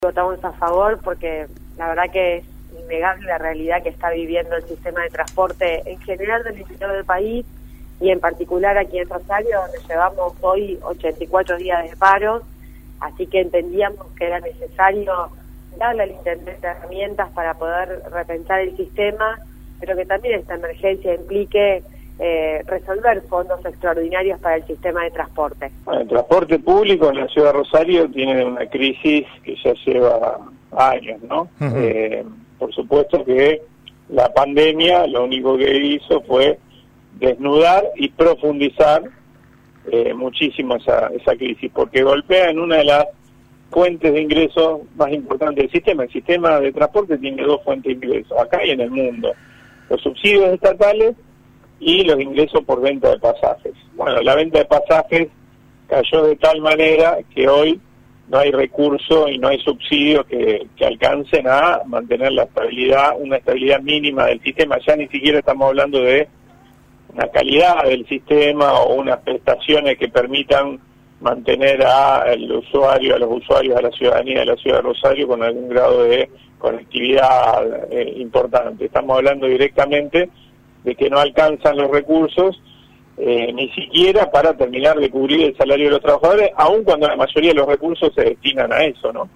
Votamos a favor porque la verdad que es innegable la realidad que está viviendo el sistema de transporte en general del interior del país y en particular aquí en Rosario, donde llevamos hoy 84 días de paro, así que entendíamos que era necesario darle al intendente herramientas para poder repensar el sistema, pero que también esta emergencia implique resolver fondos extraordinarios para el sistema de transporte. Bueno, el transporte público en la ciudad de Rosario tiene una crisis que ya lleva años, ¿no? Por supuesto que la pandemia lo único que hizo fue desnudar y profundizar muchísimo esa crisis, porque golpea en una de las fuentes de ingresos más importantes del sistema. El sistema de transporte tiene dos fuentes de ingresos, acá y en el mundo: los subsidios estatales y los ingresos por venta de pasajes. Bueno, la venta de pasajes cayó de tal manera que hoy no hay recursos y no hay subsidios que alcancen a mantener la estabilidad, una estabilidad mínima del sistema. Ya ni siquiera estamos hablando de una calidad del sistema o unas prestaciones que permitan mantener al usuario, a los usuarios, a la ciudadanía de la ciudad de Rosario con algún grado de conectividad importante. Estamos hablando directamente de que no alcanzan los recursos ni siquiera para terminar de cubrir el salario de los trabajadores, aun cuando la mayoría de los recursos se destinan a eso, ¿no?